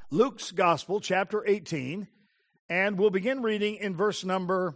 Luke's Gospel, chapter 18, and we'll begin reading in verse number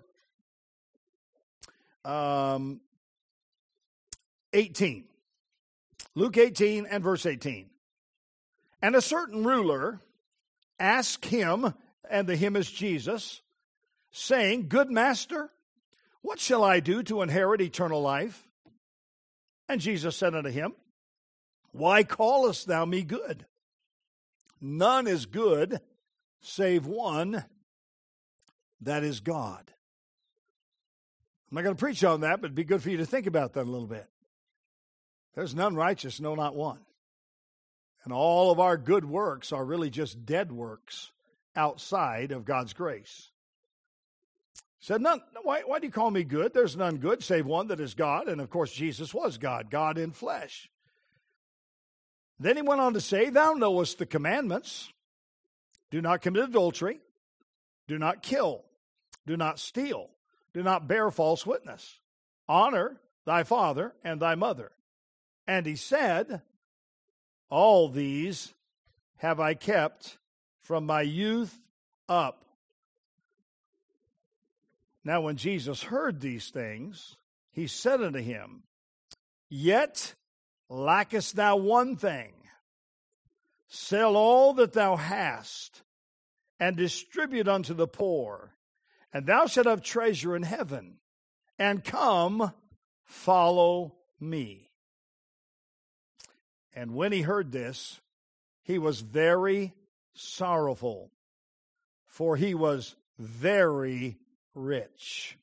18. Luke 18 and verse 18. And a certain ruler asked him, and the him is Jesus, saying, Good master, what shall I do to inherit eternal life? And Jesus said unto him, Why callest thou me good? None is good save one, that is God. I'm not going to preach on that, but it'd be good for you to think about that a little bit. There's none righteous, no, not one. And all of our good works are really just dead works outside of God's grace. He said, none, why do you call me good? There's none good save one, that is God. And of course, Jesus was God, God in flesh. Then he went on to say, Thou knowest the commandments. Do not commit adultery. Do not kill. Do not steal. Do not bear false witness. Honor thy father and thy mother. And he said, All these have I kept from my youth up. Now when Jesus heard these things, he said unto him, Yet lackest thou one thing. Sell all that thou hast, and distribute unto the poor, and thou shalt have treasure in heaven. And come, follow me. And when he heard this, he was very sorrowful, for he was very rich.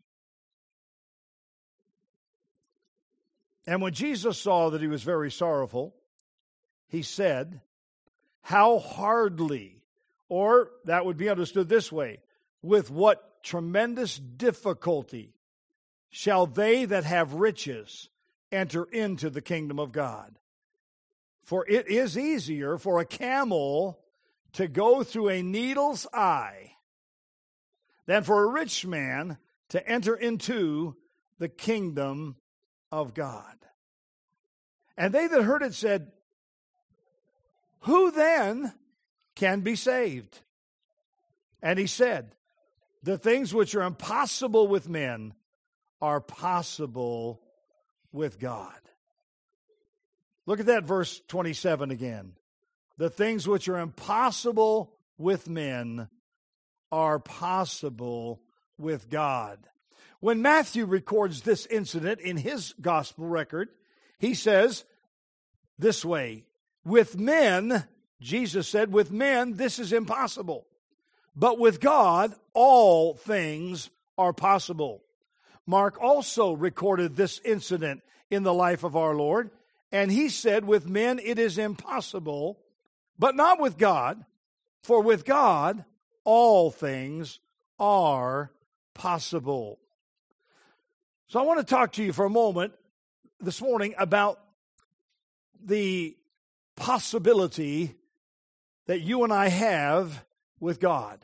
And when Jesus saw that he was very sorrowful, he said, How hardly, or that would be understood this way, with what tremendous difficulty shall they that have riches enter into the kingdom of God? For it is easier for a camel to go through a needle's eye than for a rich man to enter into the kingdom of God. And they that heard it said, Who then can be saved? And he said, The things which are impossible with men are possible with God. Look at that verse 27 again. The things which are impossible with men are possible with God. When Matthew records this incident in his gospel record, he says this way, With men, Jesus said, with men this is impossible, but with God all things are possible. Mark also recorded this incident in the life of our Lord, and he said, With men it is impossible, but not with God, for with God all things are possible. So I want to talk to you for a moment this morning about the possibility that you and I have with God.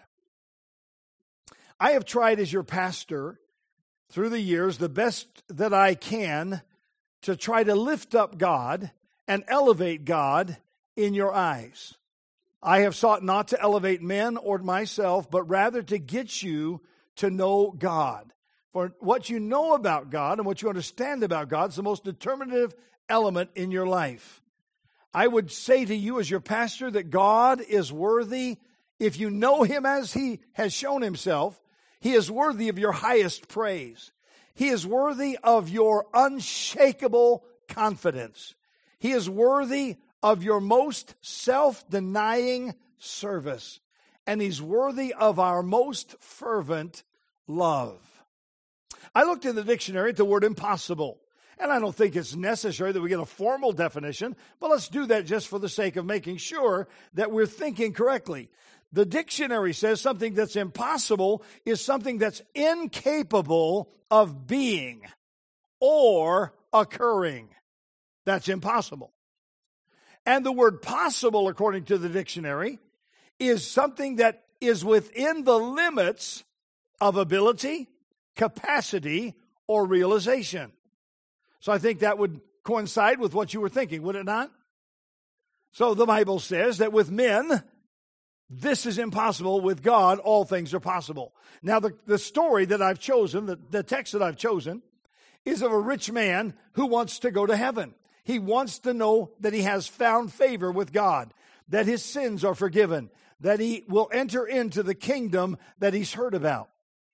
I have tried as your pastor through the years the best that I can to try to lift up God and elevate God in your eyes. I have sought not to elevate men or myself, but rather to get you to know God. For what you know about God and what you understand about God is the most determinative element in your life. I would say to you as your pastor that God is worthy, if you know him as he has shown himself, he is worthy of your highest praise. He is worthy of your unshakable confidence. He is worthy of your most self-denying service. And he's worthy of our most fervent love. I looked in the dictionary at the word impossible. And I don't think it's necessary that we get a formal definition, but let's do that just for the sake of making sure that we're thinking correctly. The dictionary says something that's impossible is something that's incapable of being or occurring. That's impossible. And the word possible, according to the dictionary, is something that is within the limits of ability, capacity, or realization. So I think that would coincide with what you were thinking, would it not? So the Bible says that with men, This is impossible. With God, all things are possible. Now, the story that I've chosen, the text that I've chosen, is of a rich man who wants to go to heaven. He wants to know that he has found favor with God, that his sins are forgiven, that he will enter into the kingdom that he's heard about.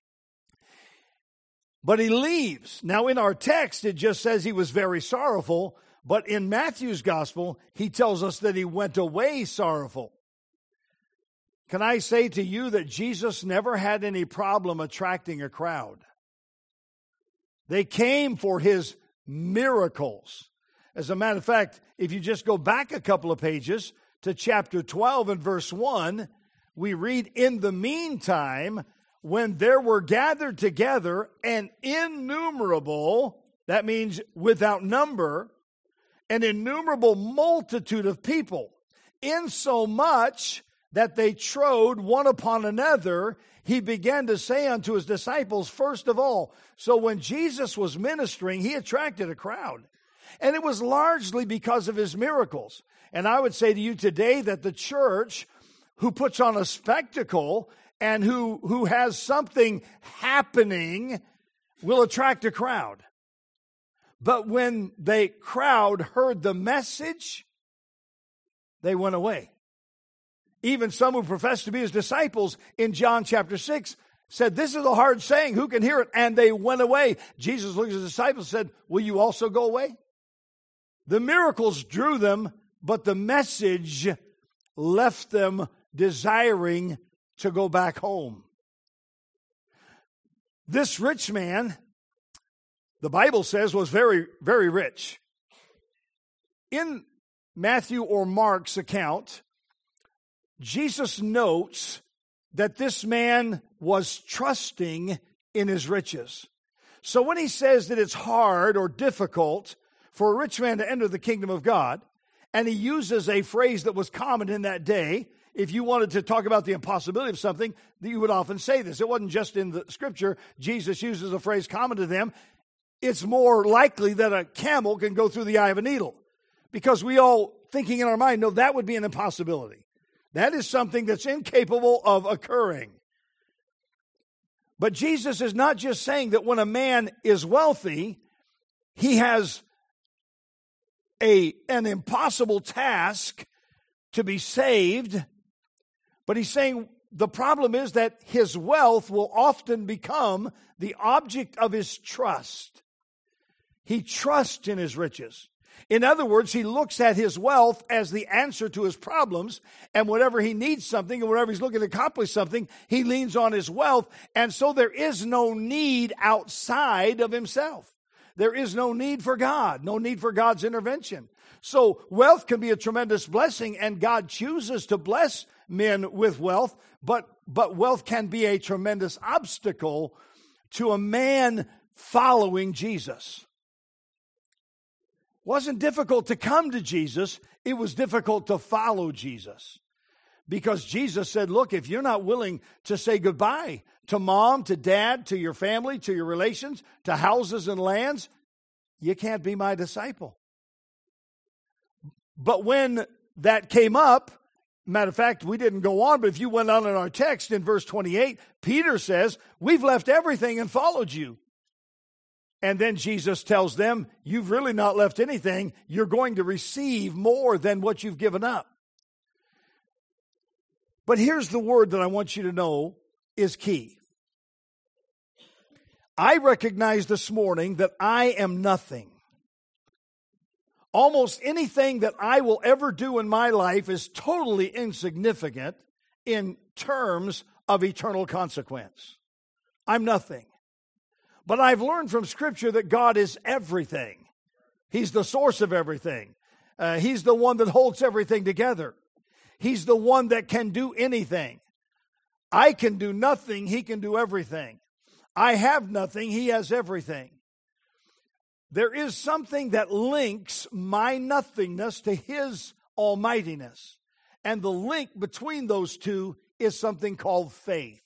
But he leaves. Now, in our text, it just says he was very sorrowful, but in Matthew's gospel, he tells us that he went away sorrowful. Can I say to you that Jesus never had any problem attracting a crowd? They came for his miracles. As a matter of fact, if you just go back a couple of pages to chapter 12 and verse 1, we read, "In the meantime, when there were gathered together an innumerable," that means without number, "an innumerable multitude of people, insomuch that they trode one upon another, he began to say unto his disciples, first of all." So when Jesus was ministering, he attracted a crowd. And it was largely because of his miracles. And I would say to you today that the church who puts on a spectacle and who has something happening will attract a crowd. But when the crowd heard the message, they went away. Even some who professed to be his disciples in John chapter 6 said, "This is a hard saying, who can hear it?" And they went away. Jesus looked at his disciples and said, "Will you also go away?" The miracles drew them, but the message left them desiring to go back home. This rich man, the Bible says, was very, very rich. In Matthew or Mark's account, Jesus notes that this man was trusting in his riches. So when he says that it's hard or difficult for a rich man to enter the kingdom of God, and he uses a phrase that was common in that day, if you wanted to talk about the impossibility of something, you would often say this. It wasn't just in the scripture. Jesus uses a phrase common to them. It's more likely that a camel can go through the eye of a needle, because we all, thinking in our mind, know that would be an impossibility. That is something that's incapable of occurring. But Jesus is not just saying that when a man is wealthy, he has an impossible task to be saved, but he's saying the problem is that his wealth will often become the object of his trust. He trusts in his riches. In other words, he looks at his wealth as the answer to his problems, and whenever he needs something and whenever he's looking to accomplish something, he leans on his wealth, and so there is no need outside of himself. There is no need for God, no need for God's intervention. So wealth can be a tremendous blessing, and God chooses to bless men with wealth, but wealth can be a tremendous obstacle to a man following Jesus. It wasn't difficult to come to Jesus, it was difficult to follow Jesus. Because Jesus said, look, if you're not willing to say goodbye to mom, to dad, to your family, to your relations, to houses and lands, you can't be my disciple. But when that came up, matter of fact, we didn't go on, but if you went on in our text in verse 28, Peter says, we've left everything and followed you. And then Jesus tells them, you've really not left anything. You're going to receive more than what you've given up. But here's the word that I want you to know is key. I recognize this morning that I am nothing. Almost anything that I will ever do in my life is totally insignificant in terms of eternal consequence. I'm nothing. But I've learned from Scripture that God is everything. He's the source of everything. He's the one that holds everything together. He's the one that can do anything. I can do nothing. He can do everything. I have nothing. He has everything. There is something that links my nothingness to His almightiness. And the link between those two is something called faith.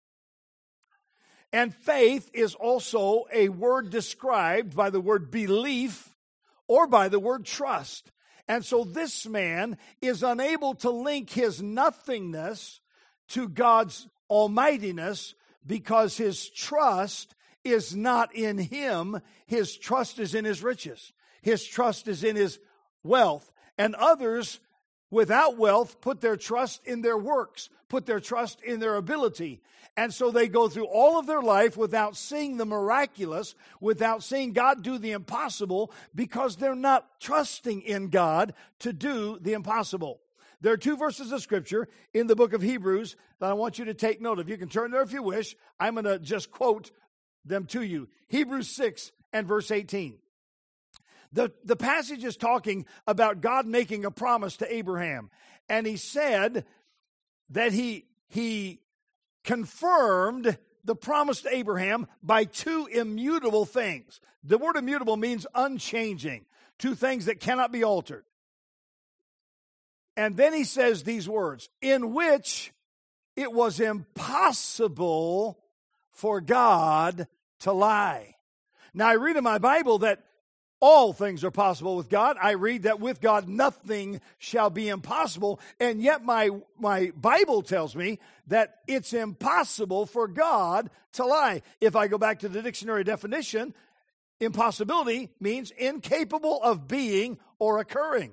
And faith is also a word described by the word belief or by the word trust. And so this man is unable to link his nothingness to God's almightiness because his trust is not in him. His trust is in his riches. His trust is in his wealth. And others without wealth put their trust in their works, put their trust in their ability. And so they go through all of their life without seeing the miraculous, without seeing God do the impossible, because they're not trusting in God to do the impossible. There are 2 verses of Scripture in the book of Hebrews that I want you to take note of. You can turn there if you wish. I'm going to just quote them to you. Hebrews 6 and verse 18. The passage is talking about God making a promise to Abraham. And he said that he confirmed the promise to Abraham by 2 immutable things. The word immutable means unchanging. 2 things that cannot be altered. And then he says these words, in which it was impossible for God to lie. Now I read in my Bible that all things are possible with God. I read that with God nothing shall be impossible. And yet my Bible tells me that it's impossible for God to lie. If I go back to the dictionary definition, impossibility means incapable of being or occurring.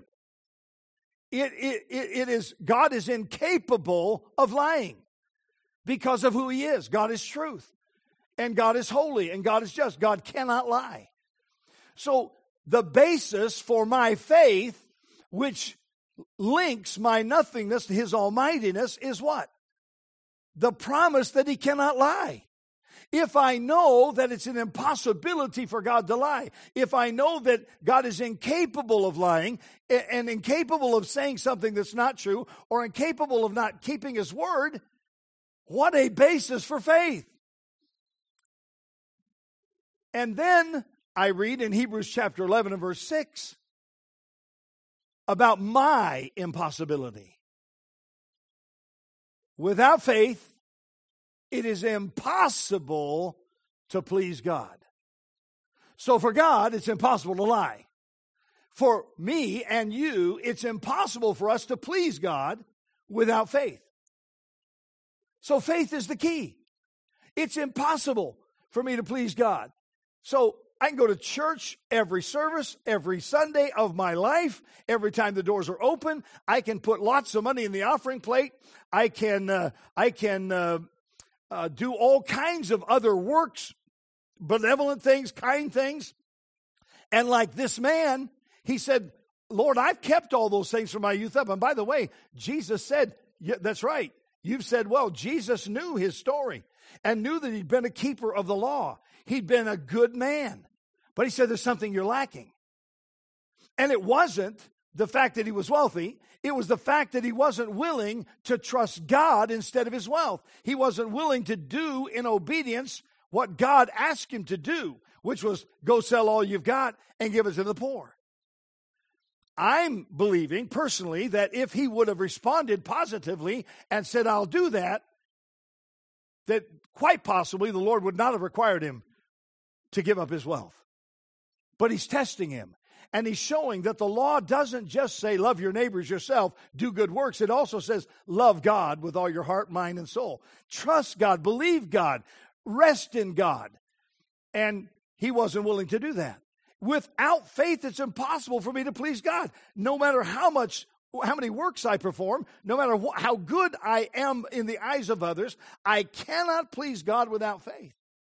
It is, God is incapable of lying because of who He is. God is truth, and God is holy, and God is just. God cannot lie. So the basis for my faith, which links my nothingness to His almightiness, is what? The promise that He cannot lie. If I know that it's an impossibility for God to lie, if I know that God is incapable of lying and incapable of saying something that's not true or incapable of not keeping His word, what a basis for faith. And then I read in Hebrews chapter 11 and verse 6 about my impossibility. Without faith, it is impossible to please God. So for God, it's impossible to lie. For me and you, it's impossible for us to please God without faith. So faith is the key. It's impossible for me to please God. So I can go to church every service, every Sunday of my life, every time the doors are open. I can put lots of money in the offering plate. I can do all kinds of other works, benevolent things, kind things. And like this man, he said, Lord, I've kept all those things from my youth up. And by the way, Jesus said, yeah, that's right. You've said, well, Jesus knew his story and knew that he'd been a keeper of the law. He'd been a good man. But he said, there's something you're lacking. And it wasn't the fact that he was wealthy. It was the fact that he wasn't willing to trust God instead of his wealth. He wasn't willing to do in obedience what God asked him to do, which was go sell all you've got and give it to the poor. I'm believing personally that if he would have responded positively and said, I'll do that, that quite possibly the Lord would not have required him to give up his wealth. But he's testing him. And he's showing that the law doesn't just say, love your neighbors yourself, do good works. It also says, love God with all your heart, mind, and soul. Trust God, believe God, rest in God. And he wasn't willing to do that. Without faith, it's impossible for me to please God. No matter how many works I perform, no matter how good I am in the eyes of others, I cannot please God without faith.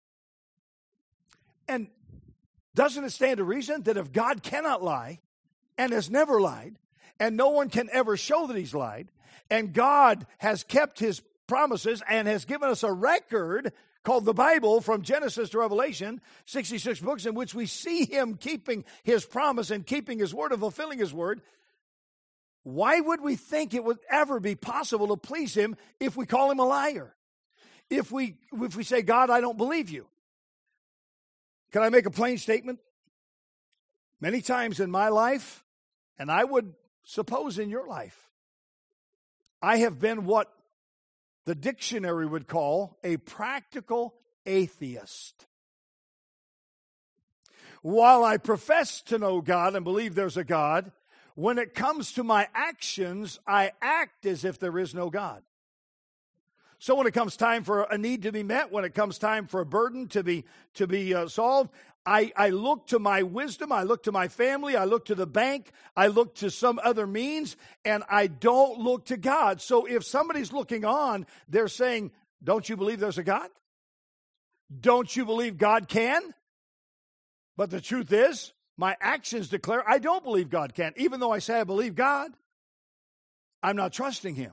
And doesn't it stand to reason that if God cannot lie and has never lied, and no one can ever show that he's lied, and God has kept his promises and has given us a record called the Bible from Genesis to Revelation, 66 books in which we see him keeping his promise and keeping his word and fulfilling his word, why would we think it would ever be possible to please him if we call him a liar? If we say, God, I don't believe you. Can I make a plain statement? Many times in my life, and I would suppose in your life, I have been what the dictionary would call a practical atheist. While I profess to know God and believe there's a God, When it comes to my actions, I act as if there is no God. So when it comes time for a need to be met, when it comes time for a burden to be solved, I look to my wisdom, I look to my family, I look to the bank, I look to some other means, and I don't look to God. So if somebody's looking on, they're saying, don't you believe there's a God? Don't you believe God can? But the truth is, my actions declare I don't believe God can. Even though I say I believe God, I'm not trusting Him.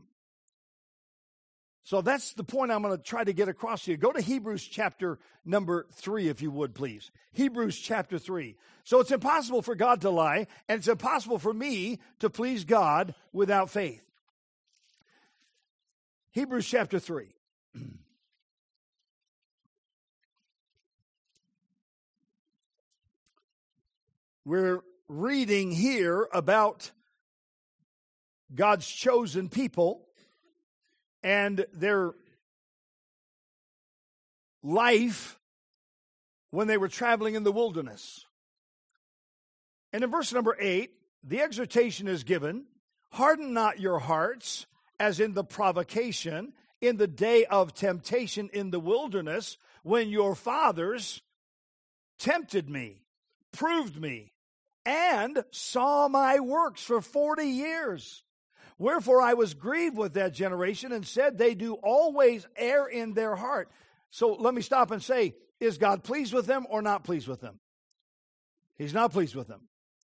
So that's the point I'm going to try to get across to you. Go to Hebrews chapter number 3, if you would, please. Hebrews chapter 3. So it's impossible for God to lie, and it's impossible for me to please God without faith. Hebrews chapter 3. We're reading here about God's chosen people and their life when they were traveling in the wilderness. And in verse number 8, the exhortation is given, harden not your hearts as in the provocation in the day of temptation in the wilderness, when your fathers tempted me, proved me, and saw my works for 40 years. Wherefore I was grieved with that generation and said, they do always err in their heart. So let me stop and say, is God pleased with them or not pleased with them? He's not pleased with them.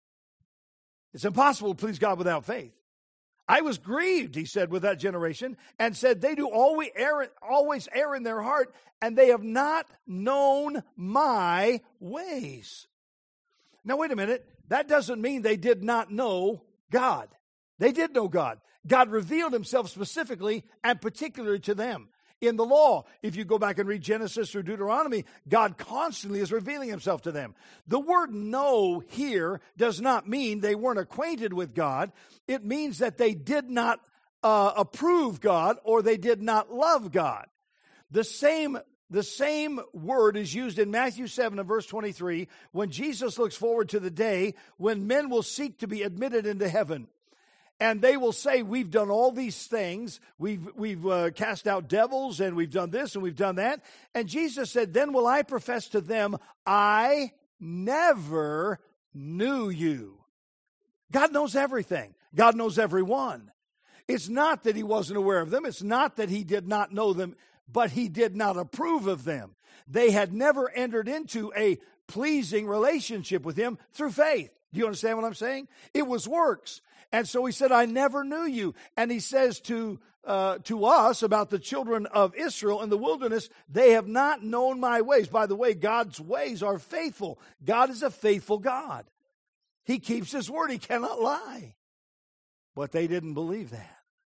It's impossible to please God without faith. I was grieved, he said, with that generation, and said, they do always err in their heart, and they have not known my ways. Now, wait a minute. That doesn't mean they did not know God. They did know God. God revealed himself specifically and particularly to them. In the law, if you go back and read Genesis or Deuteronomy, God constantly is revealing himself to them. The word know here does not mean they weren't acquainted with God. It means that they did not approve God or they did not love God. The same word is used in Matthew 7 and verse 23 when Jesus looks forward to the day when men will seek to be admitted into heaven. And they will say, we've done all these things. We've cast out devils, and we've done this, and we've done that. And Jesus said, then will I profess to them, I never knew you. God knows everything. God knows everyone. It's not that he wasn't aware of them. It's not that he did not know them, but he did not approve of them. They had never entered into a pleasing relationship with him through faith. Do you understand what I'm saying? It was works. And so he said, I never knew you. And he says to us about the children of Israel in the wilderness, they have not known my ways. By the way, God's ways are faithful. God is a faithful God. He keeps his word. He cannot lie. But they didn't believe that.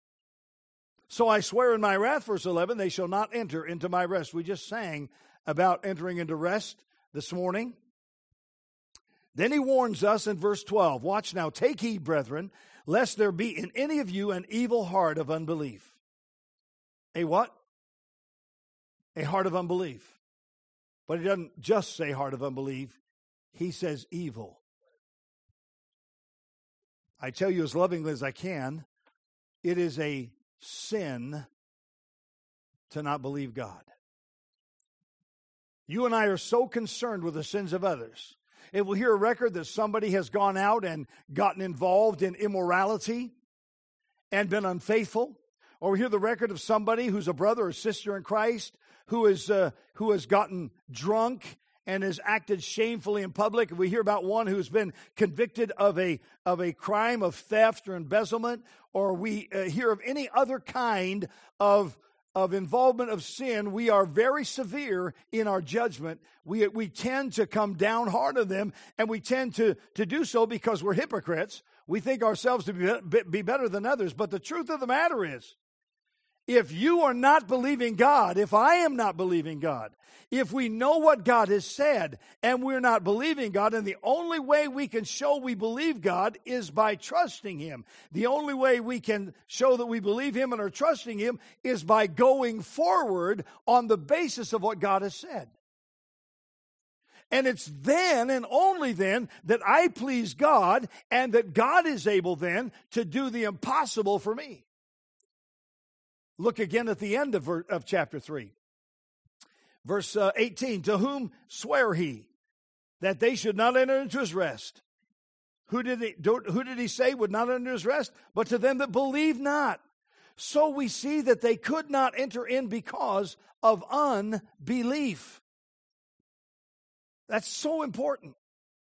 So I swear in my wrath, verse 11, they shall not enter into my rest. We just sang about entering into rest this morning. Then he warns us in verse 12, watch now, take heed, brethren, lest there be in any of you an evil heart of unbelief. A what? A heart of unbelief. But he doesn't just say heart of unbelief. He says evil. I tell you as lovingly as I can, it is a sin to not believe God. You and I are so concerned with the sins of others. If we hear a record that somebody has gone out and gotten involved in immorality and been unfaithful, or we hear the record of somebody who's a brother or sister in Christ who has gotten drunk and has acted shamefully in public, if we hear about one who's been convicted of a crime of theft or embezzlement, or we hear of any other kind of involvement of sin, we are very severe in our judgment. We tend to come down hard on them, and we tend to do so because we're hypocrites. We think ourselves to be better than others. But the truth of the matter is, if you are not believing God, if I am not believing God, if we know what God has said and we're not believing God, and the only way we can show we believe God is by trusting him. The only way we can show that we believe him and are trusting him is by going forward on the basis of what God has said. And it's then and only then that I please God and that God is able then to do the impossible for me. Look again at the end of chapter 3. Verse 18, to whom sware he that they should not enter into his rest? Who did he say would not enter his rest? But to them that believe not. So we see that they could not enter in because of unbelief. That's so important.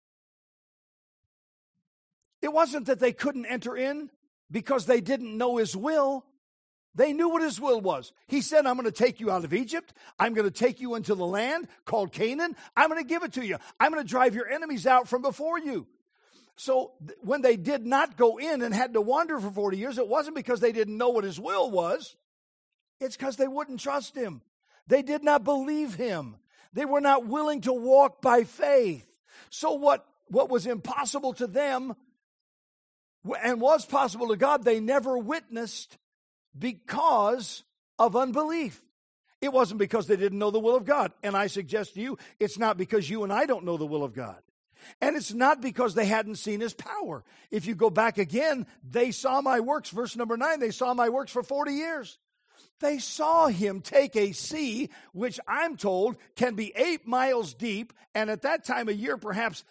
It wasn't that they couldn't enter in because they didn't know his will. They knew what his will was. He said, I'm going to take you out of Egypt. I'm going to take you into the land called Canaan. I'm going to give it to you. I'm going to drive your enemies out from before you. So when they did not go in and had to wander for 40 years, it wasn't because they didn't know what his will was. It's because they wouldn't trust him. They did not believe him. They were not willing to walk by faith. So what was impossible to them and was possible to God, they never witnessed because of unbelief. It wasn't because they didn't know the will of God. And I suggest to you, it's not because you and I don't know the will of God. And it's not because they hadn't seen his power. If you go back again, they saw my works. Verse number 9, they saw my works for 40 years. They saw him take a sea, which I'm told can be 8 miles deep, and at that time of year, perhaps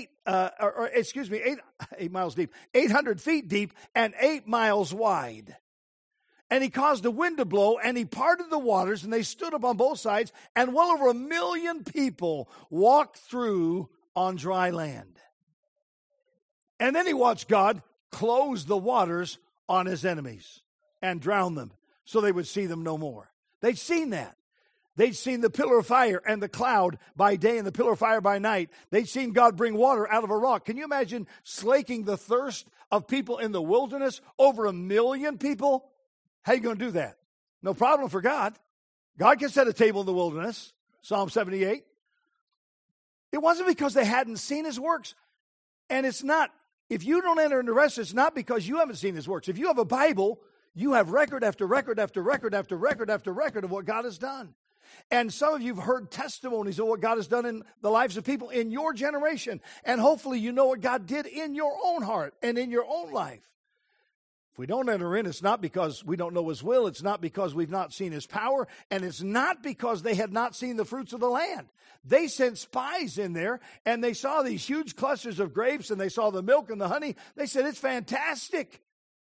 800 feet deep and 8 miles wide. And he caused the wind to blow, and he parted the waters, and they stood up on both sides, and well over 1 million people walked through on dry land. And then he watched God close the waters on his enemies and drown them so they would see them no more. They'd seen that. They'd seen the pillar of fire and the cloud by day and the pillar of fire by night. They'd seen God bring water out of a rock. Can you imagine slaking the thirst of people in the wilderness? Over 1 million people? How are you going to do that? No problem for God. God can set a table in the wilderness. Psalm 78. It wasn't because they hadn't seen his works. And it's not, if you don't enter into rest, it's not because you haven't seen his works. If you have a Bible, you have record after record after record after record after record of what God has done. And some of you have heard testimonies of what God has done in the lives of people in your generation. And hopefully you know what God did in your own heart and in your own life. If we don't enter in, it's not because we don't know his will. It's not because we've not seen his power. And it's not because they had not seen the fruits of the land. They sent spies in there, and they saw these huge clusters of grapes, and they saw the milk and the honey. They said, it's fantastic.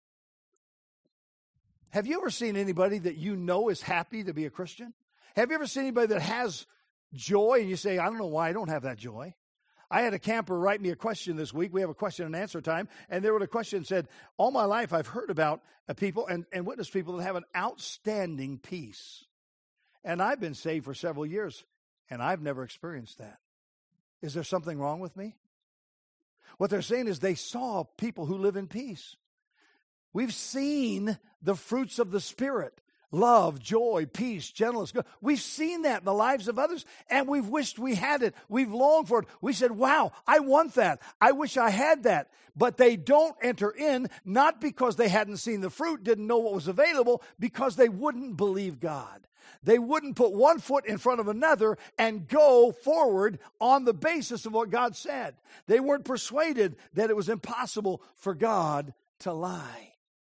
Have you ever seen anybody that you know is happy to be a Christian? Have you ever seen anybody that has joy, and you say, I don't know why I don't have that joy? I had a camper write me a question this week. We have a question and answer time. And there was a question that said, all my life I've heard about people and witnessed people that have an outstanding peace. And I've been saved for several years, and I've never experienced that. Is there something wrong with me? What they're saying is they saw people who live in peace. We've seen the fruits of the Spirit. Love, joy, peace, gentleness. We've seen that in the lives of others, and we've wished we had it. We've longed for it. We said, wow, I want that. I wish I had that. But they don't enter in, not because they hadn't seen the fruit, didn't know what was available, because they wouldn't believe God. They wouldn't put one foot in front of another and go forward on the basis of what God said. They weren't persuaded that it was impossible for God to lie.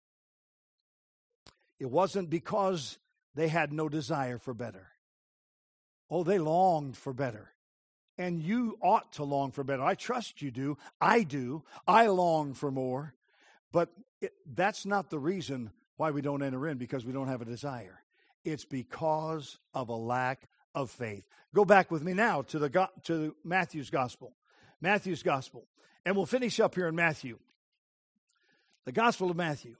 It wasn't because they had no desire for better. Oh, they longed for better. And you ought to long for better. I trust you do. I do. I long for more. But that's not the reason why we don't enter in, because we don't have a desire. It's because of a lack of faith. Go back with me now to Matthew's Gospel. Matthew's Gospel. And we'll finish up here in Matthew. The Gospel of Matthew.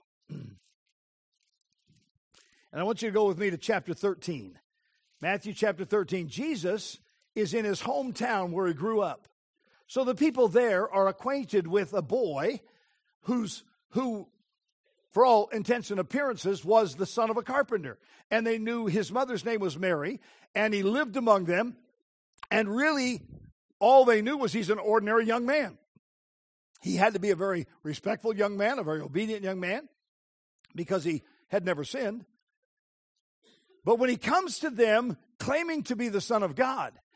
And I want you to go with me to chapter 13. Matthew chapter 13. Jesus is in his hometown where he grew up. So the people there are acquainted with a boy who, for all intents and appearances, was the son of a carpenter. And they knew his mother's name was Mary, and he lived among them. And really, all they knew was he's an ordinary young man. He had to be a very respectful young man, a very obedient young man, because he had never sinned. But when he comes to them claiming to be the Son of God,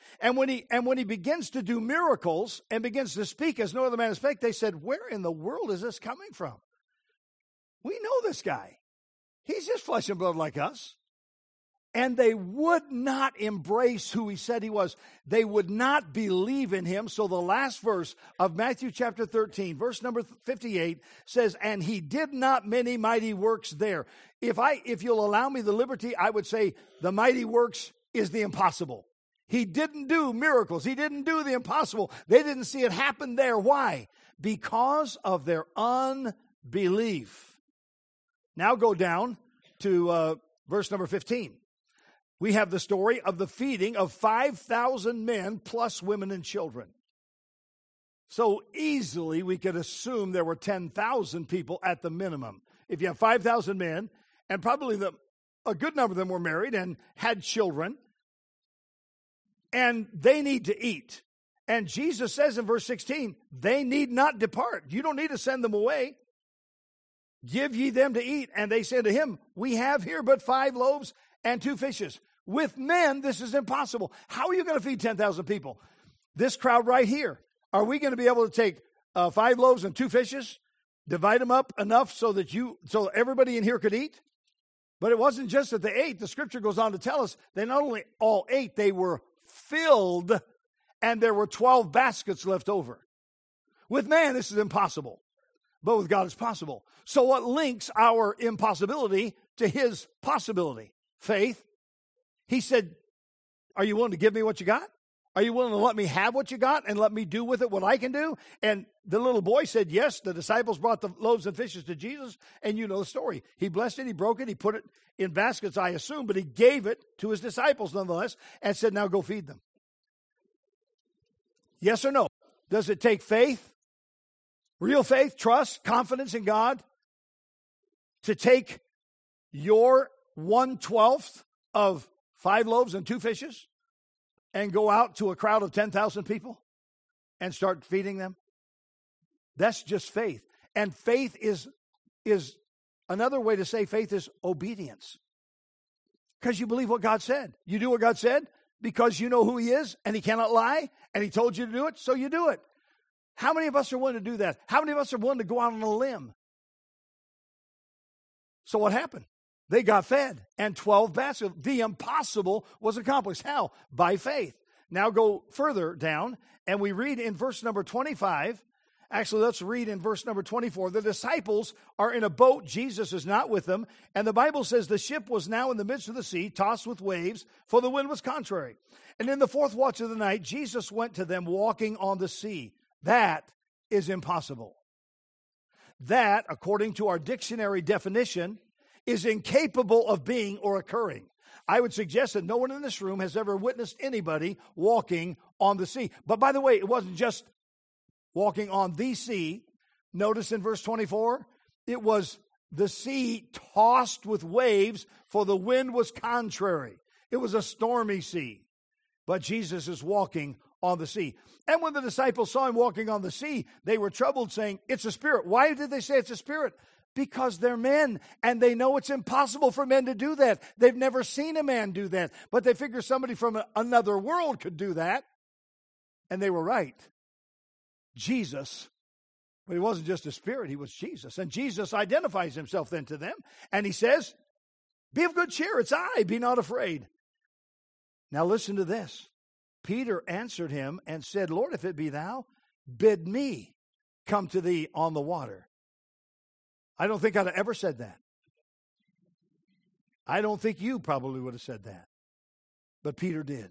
And when he begins to do miracles and begins to speak as no other man has spake, they said, where in the world is this coming from? We know this guy. He's just flesh and blood like us. And they would not embrace who he said he was. They would not believe in him. So the last verse of Matthew chapter 13, verse number 58 says, and he did not many mighty works there. If you'll allow me the liberty, I would say the mighty works is the impossible. He didn't do miracles. He didn't do the impossible. They didn't see it happen there. Why? Because of their unbelief. Now go down to verse number 15. We have the story of the feeding of 5,000 men plus women and children. So easily we could assume there were 10,000 people at the minimum. If you have 5,000 men, and probably a good number of them were married and had children, and they need to eat. And Jesus says in verse 16, they need not depart. You don't need to send them away. Give ye them to eat. And they said to him, we have here but 5 loaves and 2 fishes. With men, this is impossible. How are you going to feed 10,000 people? This crowd right here. Are we going to be able to take 5 loaves and 2 fishes, divide them up enough so everybody in here could eat? But it wasn't just that they ate. The scripture goes on to tell us they not only all ate, they were filled, and there were 12 baskets left over. With man, this is impossible. But with God, it's possible. So what links our impossibility to his possibility? Faith. He said, are you willing to give me what you got? Are you willing to let me have what you got and let me do with it what I can do? And the little boy said yes. The disciples brought the loaves and fishes to Jesus, and you know the story. He blessed it, he broke it, he put it in baskets, I assume, but he gave it to his disciples nonetheless and said, now go feed them. Yes or no? Does it take faith, real faith, trust, confidence in God to take your 1/12 of 5 loaves and 2 fishes and go out to a crowd of 10,000 people and start feeding them? That's just faith. And faith is another way to say faith is obedience. Because you believe what God said. You do what God said because you know who he is and he cannot lie and he told you to do it, so you do it. How many of us are willing to do that? How many of us are willing to go out on a limb? So what happened? They got fed, and 12 baskets. The impossible was accomplished. How? By faith. Now go further down, and we read in verse number 25. Actually, let's read in verse number 24. The disciples are in a boat. Jesus is not with them. And the Bible says the ship was now in the midst of the sea, tossed with waves, for the wind was contrary. And in the 4th watch of the night, Jesus went to them walking on the sea. That is impossible. That, according to our dictionary definition, is incapable of being or occurring. I would suggest that no one in this room has ever witnessed anybody walking on the sea. But by the way, it wasn't just walking on the sea. Notice in verse 24, it was the sea tossed with waves, for the wind was contrary. It was a stormy sea. But Jesus is walking on the sea. And when the disciples saw him walking on the sea, they were troubled, saying, it's a spirit. Why did they say it's a spirit? Because they're men, and they know it's impossible for men to do that. They've never seen a man do that, but they figure somebody from another world could do that, and they were right. Jesus, but he wasn't just a spirit, he was Jesus. And Jesus identifies himself then to them, and he says, be of good cheer, it's I, be not afraid. Now listen to this. Peter answered him and said, Lord, if it be thou, bid me come to thee on the water. I don't think I'd have ever said that. I don't think you probably would have said that. But Peter did.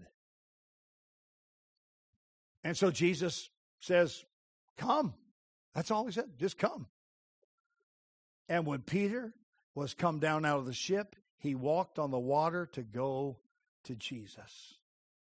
And so Jesus says, come. That's all he said. Just come. And when Peter was come down out of the ship, he walked on the water to go to Jesus.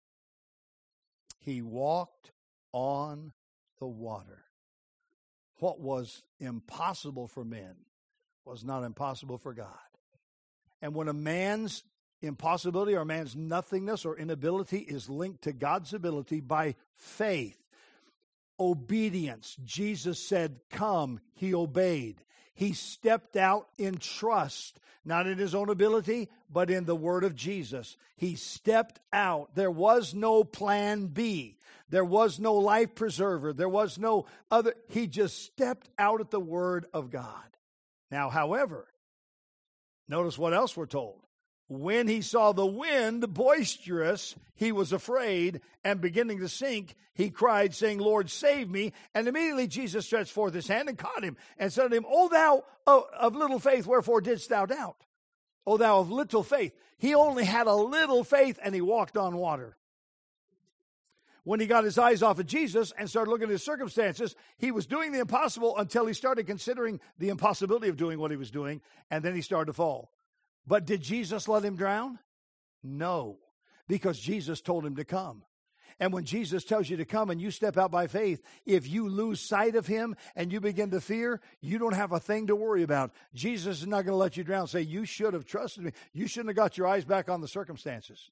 He walked on the water. What was impossible for men was not impossible for God. And when a man's impossibility or a man's nothingness or inability is linked to God's ability by faith, obedience, Jesus said, come, he obeyed. He stepped out in trust, Not in his own ability, but in the word of Jesus. He stepped out. There was no plan B. There was no life preserver. There was no other. He just stepped out at the word of God. Now, however, notice what else we're told. When he saw the wind boisterous, he was afraid, and beginning to sink, he cried, saying, Lord, save me. And immediately Jesus stretched forth his hand and caught him, and said to him, O thou of little faith, wherefore didst thou doubt? O thou of little faith. He only had a little faith, and he walked on water. When he got his eyes off of Jesus and started looking at his circumstances, he was doing the impossible until he started considering the impossibility of doing what he was doing, and then he started to fall. But did Jesus let him drown? No, because Jesus told him to come. And when Jesus tells you to come and you step out by faith, if you lose sight of him and you begin to fear, you don't have a thing to worry about. Jesus is not going to let you drown. Say, you should have trusted me. You shouldn't have got your eyes back on the circumstances.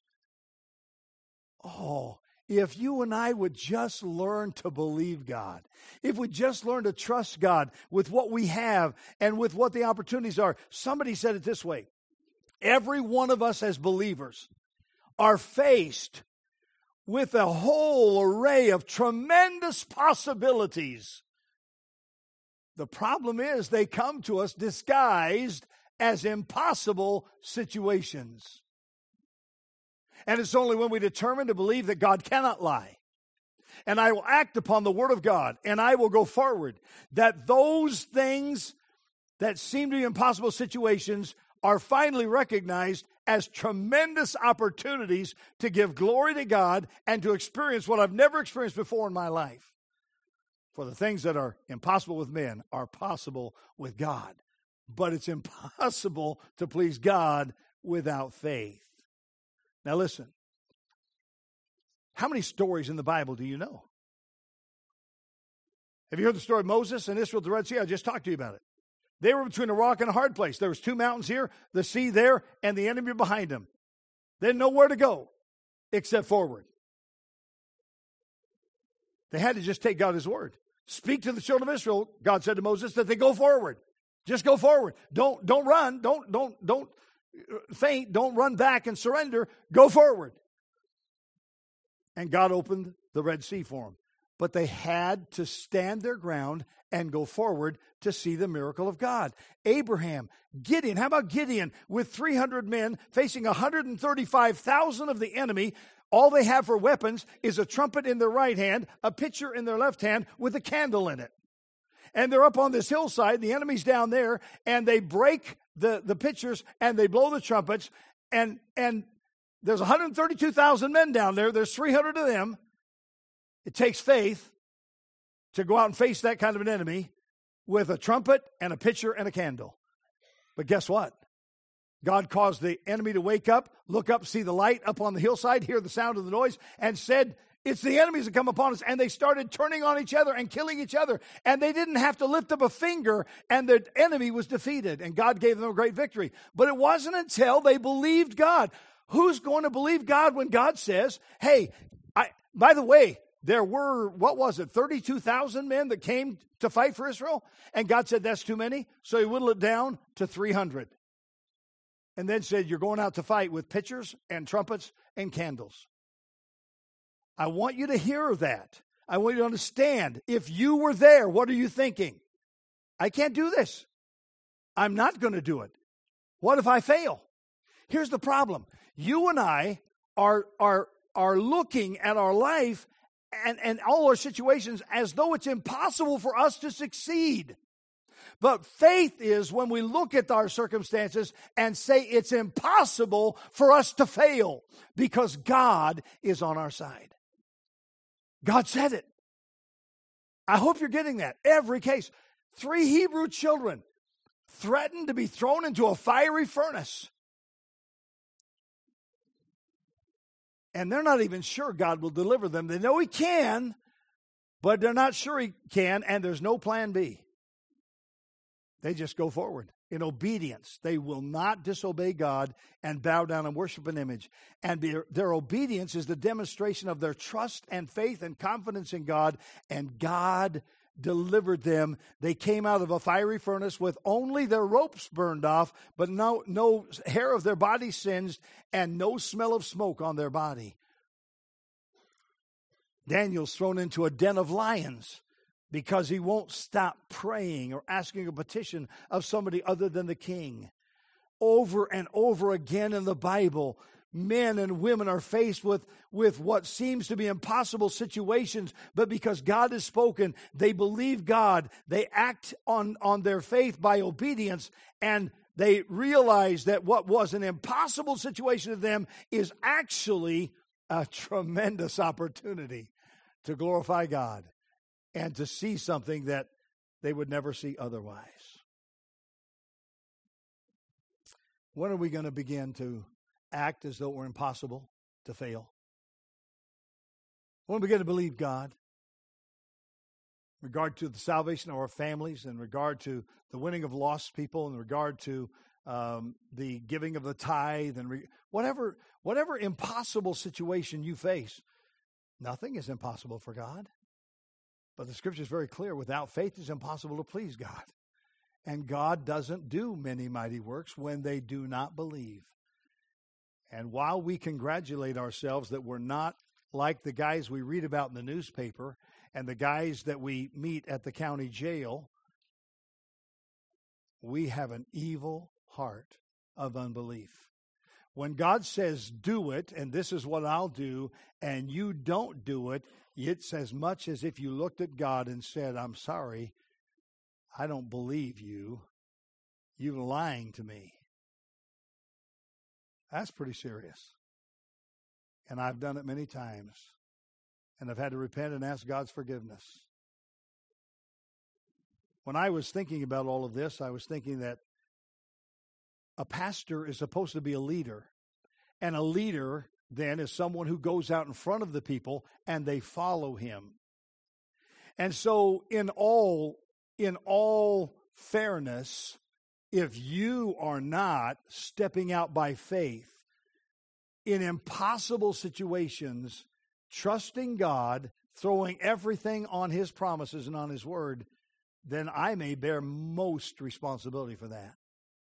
Oh, if you and I would just learn to believe God, if we just learn to trust God with what we have and with what the opportunities are. Somebody said it this way. Every one of us as believers are faced with a whole array of tremendous possibilities. The problem is they come to us disguised as impossible situations. And it's only when we determine to believe that God cannot lie, and I will act upon the word of God, and I will go forward, that those things that seem to be impossible situations are finally recognized as tremendous opportunities to give glory to God and to experience what I've never experienced before in my life. For the things that are impossible with men are possible with God. But it's impossible to please God without faith. Now listen. How many stories in the Bible do you know? Have you heard the story of Moses and Israel at the Red Sea? I just talked to you about it. They were between a rock and a hard place. There was two mountains here, the sea there, and the enemy behind them. They didn't know where to go except forward. They had to just take God at his word. Speak to the children of Israel, God said to Moses, that they go forward. Just go forward. Don't run. Don't faint. Don't run back and surrender. Go forward. And God opened the Red Sea for them. But they had to stand their ground and go forward to see the miracle of God. Abraham, Gideon, how about Gideon with 300 men facing 135,000 of the enemy? All they have for weapons is a trumpet in their right hand, a pitcher in their left hand with a candle in it. And they're up on this hillside, the enemy's down there, and they break the pitchers and they blow the trumpets, and there's 132,000 men down there. There's 300 of them. It takes faith to go out and face that kind of an enemy with a trumpet and a pitcher and a candle. But guess what? God caused the enemy to wake up, look up, see the light up on the hillside, hear the sound of the noise, and said, it's the enemies that come upon us. And they started turning on each other and killing each other. And they didn't have to lift up a finger, and the enemy was defeated. And God gave them a great victory. But it wasn't until they believed God. Who's going to believe God when God says, hey, by the way, there were, 32,000 men that came to fight for Israel? And God said, that's too many. So he whittled it down to 300. And then said, you're going out to fight with pitchers and trumpets and candles. I want you to hear that. I want you to understand. If you were there, what are you thinking? I can't do this. I'm not going to do it. What if I fail? Here's the problem. You and I are looking at our life and all our situations as though it's impossible for us to succeed. But faith is when we look at our circumstances and say it's impossible for us to fail because God is on our side. God said it. I hope you're getting that. Every case. 3 Hebrew children threatened to be thrown into a fiery furnace. And they're not even sure God will deliver them. They know he can, but they're not sure he can, and there's no plan B. They just go forward in obedience. They will not disobey God and bow down and worship an image. And their obedience is the demonstration of their trust and faith and confidence in God, and God delivered them. They came out of a fiery furnace with only their ropes burned off, but no hair of their body singed, and no smell of smoke on their body. Daniel's thrown into a den of lions because he won't stop praying or asking a petition of somebody other than the king. Over and over again in the Bible, men and women are faced with what seems to be impossible situations, but because God has spoken, they believe God, they act on their faith by obedience, and they realize that what was an impossible situation to them is actually a tremendous opportunity to glorify God and to see something that they would never see otherwise. When are we going to begin to act as though it were impossible to fail? When are we going to believe God in regard to the salvation of our families, in regard to the winning of lost people, in regard to the giving of the tithe, and whatever impossible situation you face? Nothing is impossible for God. But the Scripture is very clear. Without faith, it's impossible to please God. And God doesn't do many mighty works when they do not believe. And while we congratulate ourselves that we're not like the guys we read about in the newspaper and the guys that we meet at the county jail, we have an evil heart of unbelief. When God says, do it, and this is what I'll do, and you don't do it, it's as much as if you looked at God and said, I'm sorry, I don't believe you. You're lying to me. That's pretty serious. And I've done it many times. And I've had to repent and ask God's forgiveness. When I was thinking about all of this, I was thinking that a pastor is supposed to be a leader. And a leader, then, is someone who goes out in front of the people and they follow him. And so in all fairness, if you are not stepping out by faith in impossible situations, trusting God, throwing everything on His promises and on His word, then I may bear most responsibility for that.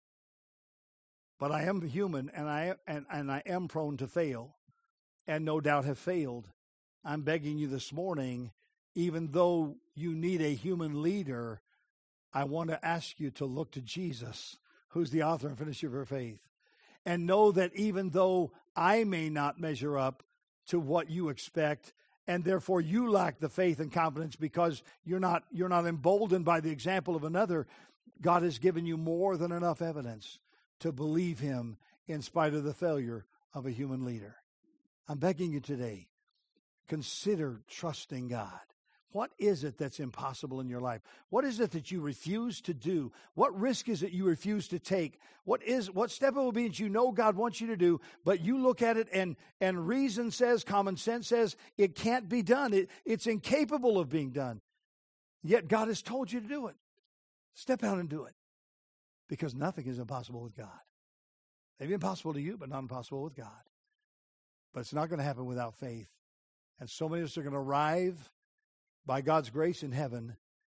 But I am human, and I am prone to fail, and no doubt have failed. I'm begging you this morning, even though you need a human leader, I want to ask you to look to Jesus, who's the author and finisher of your faith, and know that even though I may not measure up to what you expect, and therefore you lack the faith and confidence because you're not emboldened by the example of another, God has given you more than enough evidence to believe Him in spite of the failure of a human leader. I'm begging you today, consider trusting God. What is it that's impossible in your life? What is it that you refuse to do? What risk is it you refuse to take? What step it will be that you know God wants you to do, but you look at it and reason says, common sense says, it can't be done. It's incapable of being done. Yet God has told you to do it. Step out and do it. Because nothing is impossible with God. It may be impossible to you, but not impossible with God. But it's not going to happen without faith. And so many of us are going to arrive by God's grace in heaven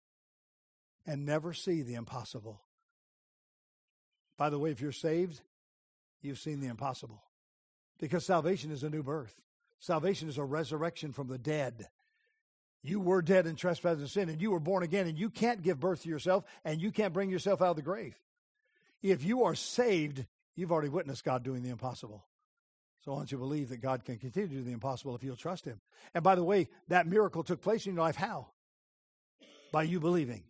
and never see the impossible. By the way, if you're saved, you've seen the impossible. Because salvation is a new birth. Salvation is a resurrection from the dead. You were dead in trespass and sin, and you were born again, and you can't give birth to yourself, and you can't bring yourself out of the grave. If you are saved, you've already witnessed God doing the impossible. So why don't you believe that God can continue to do the impossible if you'll trust Him? And by the way, that miracle took place in your life. How? By you believing.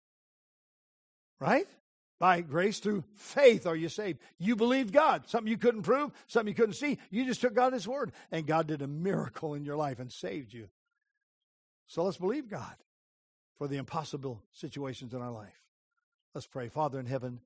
Right? By grace through faith are you saved. You believed God. Something you couldn't prove, something you couldn't see. You just took God at His word. And God did a miracle in your life and saved you. So let's believe God for the impossible situations in our life. Let's pray. Father in heaven,